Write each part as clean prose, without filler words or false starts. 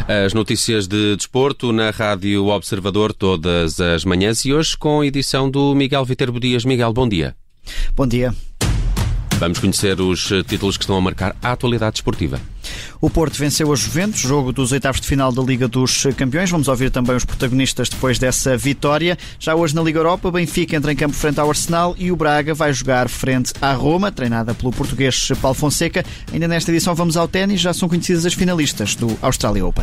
As notícias de desporto na Rádio Observador todas as manhãs e hoje com a edição do Miguel Viterbo Dias. Miguel, bom dia. Bom dia. Vamos conhecer os títulos que estão a marcar a atualidade desportiva. O Porto venceu a Juventus, jogo dos oitavos de final da Liga dos Campeões. Vamos ouvir também os protagonistas depois dessa vitória. Já hoje na Liga Europa, Benfica entra em campo frente ao Arsenal e o Braga vai jogar frente à Roma, treinada pelo português Paulo Fonseca. Ainda nesta edição vamos ao ténis, já são conhecidas as finalistas do Australia Open.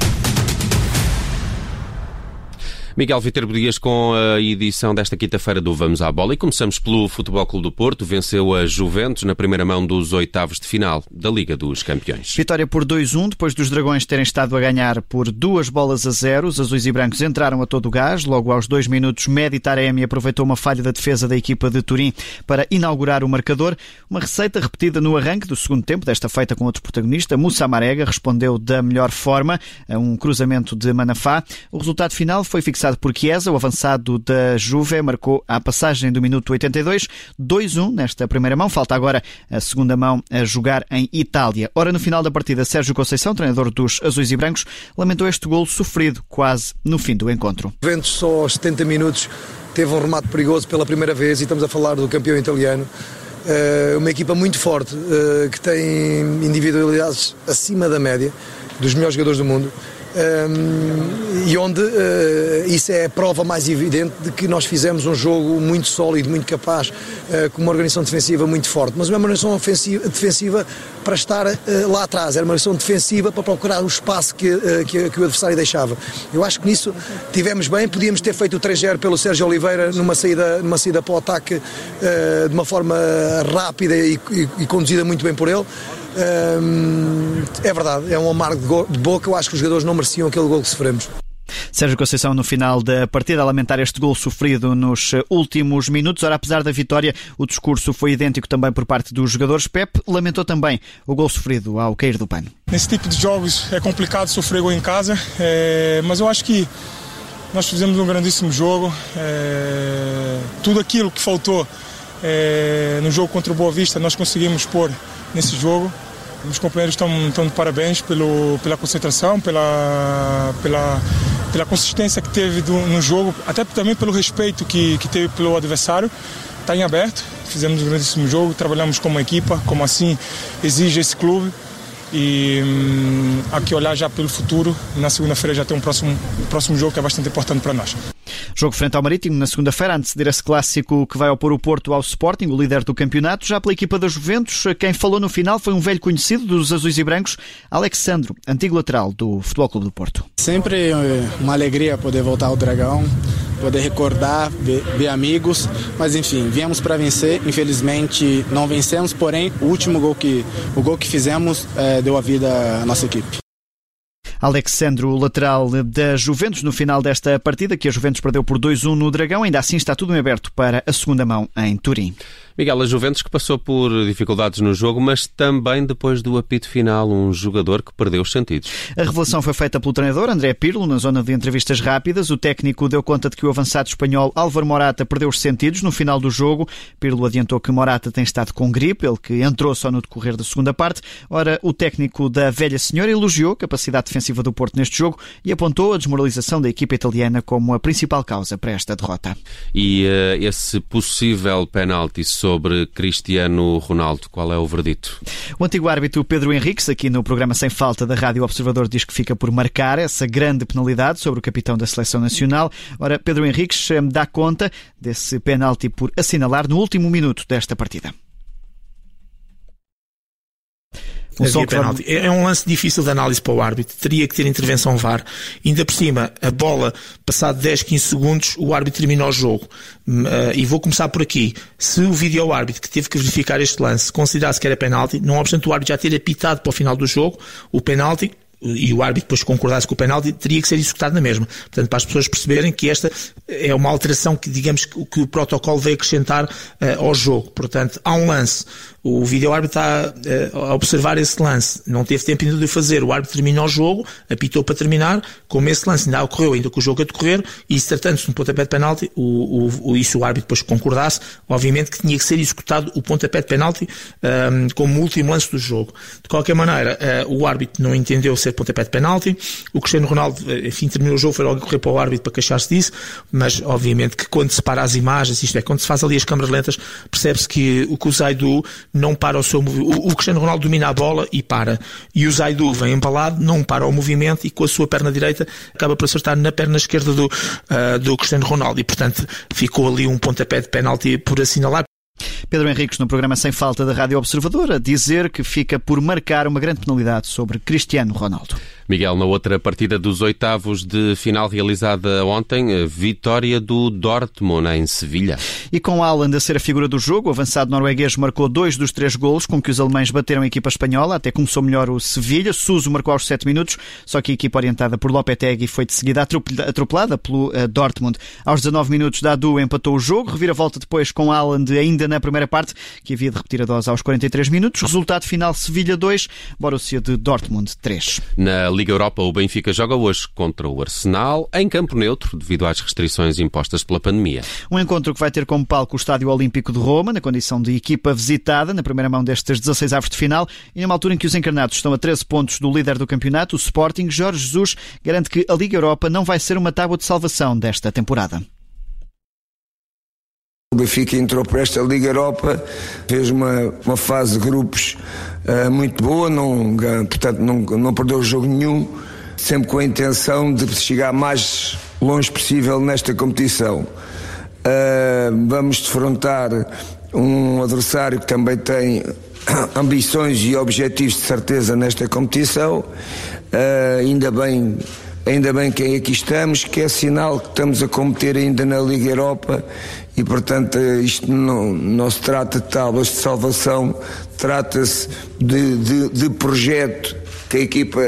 Miguel Viterbo Dias com a edição desta quinta-feira do Vamos à Bola e começamos pelo Futebol Clube do Porto. Venceu a Juventus na primeira mão dos oitavos de final da Liga dos Campeões. Vitória por 2-1, depois dos Dragões terem estado a ganhar por 2-0. Os azuis e brancos entraram a todo o gás. Logo aos 2 minutos, Mehdi Taremi aproveitou uma falha da defesa da equipa de Turim para inaugurar o marcador. Uma receita repetida no arranque do segundo tempo, desta feita com outro protagonista. Moussa Marega respondeu da melhor forma a um cruzamento de Manafá. O resultado final foi fixado por Chiesa, o avançado da Juve, marcou à passagem do minuto 82, 2-1 nesta primeira mão. Falta agora a segunda mão a jogar em Itália. Ora, no final da partida, Sérgio Conceição, treinador dos azuis e brancos, lamentou este golo sofrido quase no fim do encontro. O Juventus só aos 70 minutos teve um remate perigoso pela primeira vez e estamos a falar do campeão italiano. Uma equipa muito forte, que tem individualidades acima da média dos melhores jogadores do mundo. E onde isso é a prova mais evidente de que nós fizemos um jogo muito sólido, muito capaz, com uma organização defensiva muito forte, mas uma organização defensiva para estar lá atrás, era uma organização defensiva para procurar o espaço que o adversário deixava. Eu acho que nisso tivemos bem, podíamos ter feito o 3-0 pelo Sérgio Oliveira numa saída para o ataque de uma forma rápida e conduzida muito bem por ele. É verdade, é um amargo de boca. Eu acho que os jogadores não mereciam aquele gol que sofremos. Sérgio Conceição no final da partida a lamentar este gol sofrido nos últimos minutos. Ora, apesar da vitória, o discurso foi idêntico também por parte dos jogadores. Pep lamentou também o gol sofrido ao cair do pano. Nesse tipo de jogos é complicado sofrer gol em casa, mas eu acho que nós fizemos um grandíssimo jogo. Tudo aquilo que faltou no jogo contra o Boa Vista nós conseguimos pôr nesse jogo. Os companheiros estão de parabéns pela concentração, pela consistência que teve no jogo, até também pelo respeito que teve pelo adversário. Está em aberto, fizemos um grandíssimo jogo, trabalhamos como equipa, como assim exige esse clube. E aqui olhar já pelo futuro, na segunda-feira já tem um próximo jogo que é bastante importante para nós. Jogo frente ao Marítimo na segunda-feira, a anteceder esse clássico que vai opor o Porto ao Sporting, o líder do campeonato. Já pela equipa da Juventus, quem falou no final foi um velho conhecido dos azuis e brancos, Alexandro, antigo lateral do Futebol Clube do Porto. Sempre uma alegria poder voltar ao Dragão, poder recordar, ver amigos, mas enfim, viemos para vencer. Infelizmente não vencemos, porém o último gol que fizemos deu a vida à nossa equipe. Alexandro, lateral da Juventus, no final desta partida, que a Juventus perdeu por 2-1 no Dragão. Ainda assim está tudo em aberto para a segunda mão em Turim. Miguel, a Juventus que passou por dificuldades no jogo, mas também depois do apito final, um jogador que perdeu os sentidos. A revelação foi feita pelo treinador André Pirlo na zona de entrevistas rápidas. O técnico deu conta de que o avançado espanhol Álvaro Morata perdeu os sentidos no final do jogo. Pirlo adiantou que Morata tem estado com gripe, ele que entrou só no decorrer da segunda parte. Ora, o técnico da velha senhora elogiou a capacidade defensiva do Porto neste jogo e apontou a desmoralização da equipa italiana como a principal causa para esta derrota. E esse possível penalti sobre Cristiano Ronaldo, qual é o verdito? O antigo árbitro Pedro Henriques, aqui no programa Sem Falta da Rádio Observador, diz que fica por marcar essa grande penalidade sobre o capitão da Seleção Nacional. Ora, Pedro Henriques dá conta desse penalti por assinalar no último minuto desta partida. É um lance difícil de análise para o árbitro, teria que ter intervenção VAR. Ainda por cima, a bola, passado 10, 15 segundos, o árbitro terminou o jogo. E vou começar por aqui. Se o vídeo-árbitro que teve que verificar este lance considerasse que era penalti, não obstante o árbitro já ter apitado para o final do jogo, o penalti, e o árbitro depois concordasse com o penalti, teria que ser executado na mesma. Portanto, para as pessoas perceberem que esta é uma alteração que, digamos, que o protocolo veio acrescentar ao jogo. Portanto, há um lance, o vídeo-árbitro está a observar esse lance, não teve tempo ainda de o fazer, o árbitro termina o jogo, apitou para terminar, como esse lance ainda ocorreu, ainda com o jogo a decorrer, e se tratando-se de um pontapé de penalti, e se o árbitro depois concordasse, obviamente que tinha que ser executado o pontapé de penalti como último lance do jogo. De qualquer maneira, o árbitro não entendeu ser pontapé de penalti, o Cristiano Ronaldo, enfim, terminou o jogo, foi logo correr para o árbitro para queixar-se disso, mas obviamente que quando se para as imagens, isto é, quando se faz ali as câmaras lentas, percebe-se que o Zaidu não para o seu movimento. O Cristiano Ronaldo domina a bola e para. E o Zaidu vem empalado, não para o movimento e com a sua perna direita acaba por acertar na perna esquerda do Cristiano Ronaldo. E, portanto, ficou ali um pontapé de penalti por assinalar. Pedro Henriques, no programa Sem Falta da Rádio Observador, a dizer que fica por marcar uma grande penalidade sobre Cristiano Ronaldo. Miguel, na outra partida dos oitavos de final realizada ontem, vitória do Dortmund em Sevilha. E com Haaland a ser a figura do jogo, o avançado norueguês marcou 2 dos 3 golos com que os alemães bateram a equipa espanhola. Até começou melhor o Sevilha. Suso marcou aos 7 minutos, só que a equipa orientada por Lopetegui foi de seguida atropelada pelo Dortmund. Aos 19 minutos, Dadu empatou o jogo, reviravolta depois com Haaland ainda na primeira parte, que havia de repetir a dose aos 43 minutos. Resultado final: Sevilha 2, Borussia de Dortmund 3. Na Liga Europa, o Benfica joga hoje contra o Arsenal em campo neutro, devido às restrições impostas pela pandemia. Um encontro que vai ter como palco o Estádio Olímpico de Roma, na condição de equipa visitada, na primeira mão destes 16 avos de final, e numa altura em que os encarnados estão a 13 pontos do líder do campeonato, o Sporting. Jorge Jesus garante que a Liga Europa não vai ser uma tábua de salvação desta temporada. O Benfica entrou para esta Liga Europa, fez uma fase de grupos muito boa, portanto não perdeu jogo nenhum, sempre com a intenção de chegar mais longe possível nesta competição. Vamos defrontar um adversário que também tem ambições e objetivos de certeza nesta competição. Ainda bem que aqui estamos, que é sinal que estamos a competir ainda na Liga Europa e, portanto, isto não se trata de tábuas de salvação, trata-se de projeto que a equipa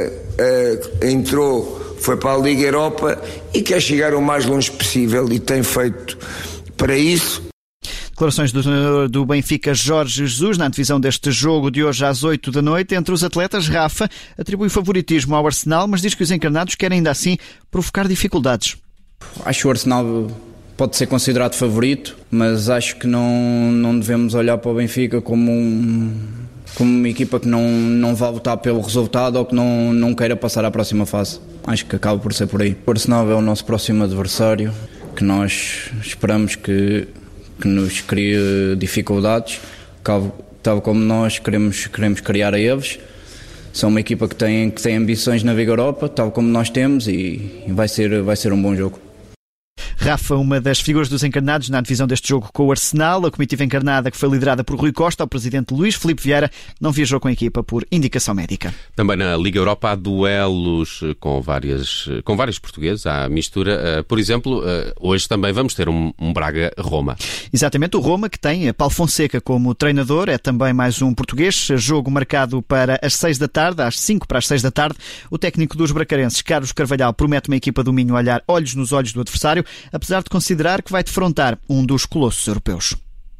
entrou, foi para a Liga Europa e quer chegar o mais longe possível e tem feito para isso. Declarações do Benfica Jorge Jesus na antevisão deste jogo de hoje às 8 da noite. Entre os atletas, Rafa atribui favoritismo ao Arsenal, mas diz que os encarnados querem ainda assim provocar dificuldades. Acho que o Arsenal pode ser considerado favorito, mas acho que não devemos olhar para o Benfica como uma equipa que não vai lutar pelo resultado ou que não queira passar à próxima fase. Acho que acaba por ser por aí. O Arsenal é o nosso próximo adversário, que nós esperamos que nos crie dificuldades, tal como nós queremos criar a eles. São uma equipa que tem ambições na Liga Europa, tal como nós temos, e vai ser um bom jogo. Rafa, uma das figuras dos encarnados na divisão deste jogo com o Arsenal. A comitiva encarnada, que foi liderada por Rui Costa, o presidente Luís Filipe Vieira, não viajou com a equipa por indicação médica. Também na Liga Europa há duelos com vários portugueses, há mistura. Por exemplo, hoje também vamos ter um Braga-Roma. Exatamente, o Roma, que tem Paulo Fonseca como treinador, é também mais um português. Jogo marcado para as 6 da tarde, às 5 para as 6 da tarde. O técnico dos bracarenses, Carlos Carvalhal, promete uma equipa do Minho olhar olhos nos olhos do adversário, apesar de considerar que vai defrontar um dos colossos europeus.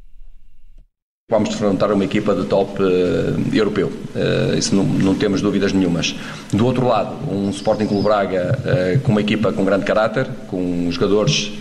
Vamos defrontar uma equipa de top europeu, isso não temos dúvidas nenhumas. Do outro lado, um Sporting Clube Braga com uma equipa com grande caráter, com jogadores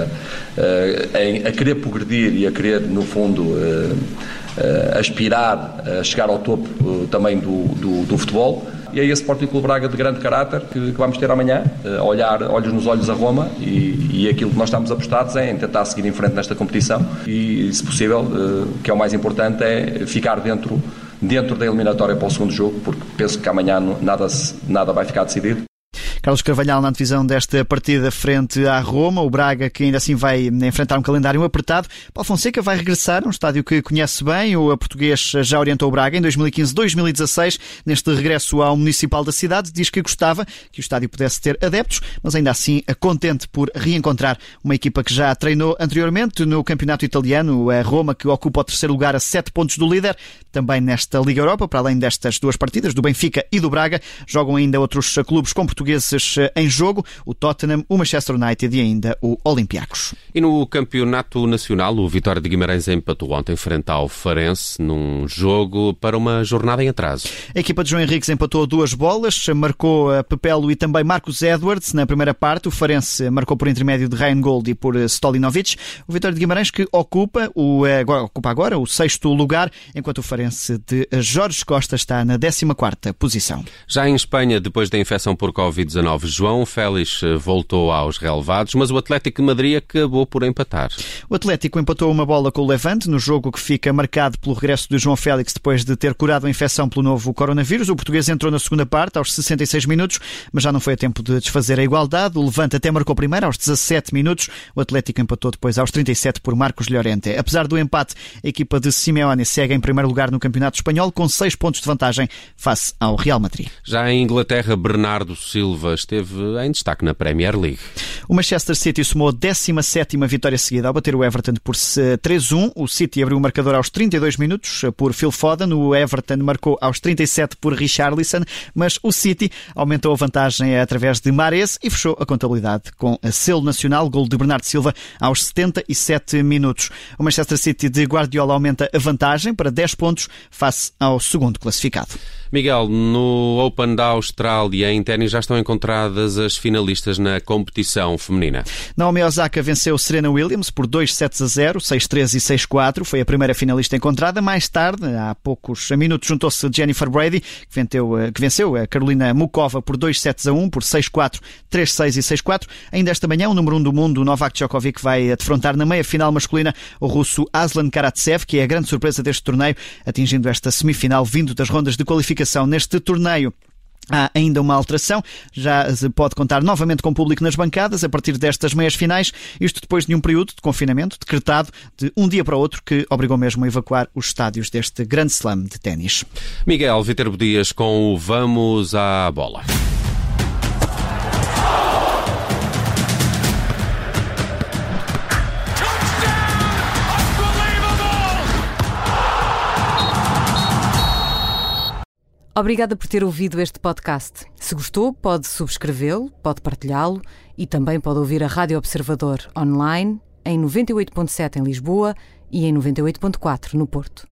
a querer progredir e a querer, no fundo, aspirar a chegar ao topo também do futebol. E é esse Sporting Clube Braga de grande caráter que vamos ter amanhã, a olhar olhos nos olhos a Roma, e aquilo que nós estamos apostados é em tentar seguir em frente nesta competição e, se possível, que é o mais importante, é ficar dentro da eliminatória para o segundo jogo, porque penso que amanhã nada vai ficar decidido. Carlos Carvalhal na divisão desta partida frente à Roma, o Braga que ainda assim vai enfrentar um calendário apertado. Paulo Fonseca vai regressar, um estádio que conhece bem, o português já orientou o Braga em 2015-2016, neste regresso ao municipal da cidade, diz que gostava que o estádio pudesse ter adeptos, mas ainda assim contente por reencontrar uma equipa que já treinou anteriormente no campeonato italiano, a Roma, que ocupa o terceiro lugar a 7 pontos do líder, também nesta Liga Europa. Para além destas duas partidas, do Benfica e do Braga, jogam ainda outros clubes com portugueses interesses em jogo, o Tottenham, o Manchester United e ainda o Olympiacos. E no Campeonato Nacional, o Vitória de Guimarães empatou ontem frente ao Farense num jogo para uma jornada em atraso. A equipa de João Henriques empatou 2 bolas, marcou Pepelo e também Marcos Edwards na primeira parte. O Farense marcou por intermédio de Ryan Gold e por Stojanovic. O Vitória de Guimarães que ocupa agora o 6º lugar, enquanto o Farense de Jorge Costa está na 14ª posição. Já em Espanha, depois da infecção por Covid-19, João Félix voltou aos relevados, mas o Atlético de Madrid acabou por empatar. O Atlético empatou uma bola com o Levante no jogo que fica marcado pelo regresso de João Félix depois de ter curado a infecção pelo novo coronavírus. O português entrou na segunda parte aos 66 minutos, mas já não foi a tempo de desfazer a igualdade. O Levante até marcou primeiro aos 17 minutos. O Atlético empatou depois aos 37 por Marcos Llorente. Apesar do empate, a equipa de Simeone segue em primeiro lugar no Campeonato Espanhol com 6 pontos de vantagem face ao Real Madrid. Já em Inglaterra, Bernardo Silva esteve em destaque na Premier League. O Manchester City somou a 17ª vitória seguida ao bater o Everton por 3-1. O City abriu o marcador aos 32 minutos por Phil Foden. O Everton marcou aos 37 por Richarlison, mas o City aumentou a vantagem através de Mahrez e fechou a contabilidade com a selo nacional, gol de Bernardo Silva aos 77 minutos. O Manchester City de Guardiola aumenta a vantagem para 10 pontos face ao segundo classificado. Miguel, no Open da Austrália, em ténis, já estão encontradas as finalistas na competição feminina. Naomi Osaka venceu Serena Williams por 2-7-0, 6-3 e 6-4. Foi a primeira finalista encontrada. Mais tarde, há poucos minutos, juntou-se Jennifer Brady, que venceu a Carolina Mukova por 2-7-1, por 6-4, 3-6 e 6-4. Ainda esta manhã, o número 1 do mundo, Novak Djokovic, vai defrontar na meia-final masculina o russo Aslan Karatsev, que é a grande surpresa deste torneio, atingindo esta semifinal vindo das rondas de qualificação. Neste torneio há ainda uma alteração, já se pode contar novamente com público nas bancadas a partir destas meias finais, isto depois de um período de confinamento decretado de um dia para o outro que obrigou mesmo a evacuar os estádios deste grande slam de ténis. Miguel Viterbo Dias com o Vamos à Bola. Obrigada por ter ouvido este podcast. Se gostou, pode subscrevê-lo, pode partilhá-lo e também pode ouvir a Rádio Observador online em 98.7 em Lisboa e em 98.4 no Porto.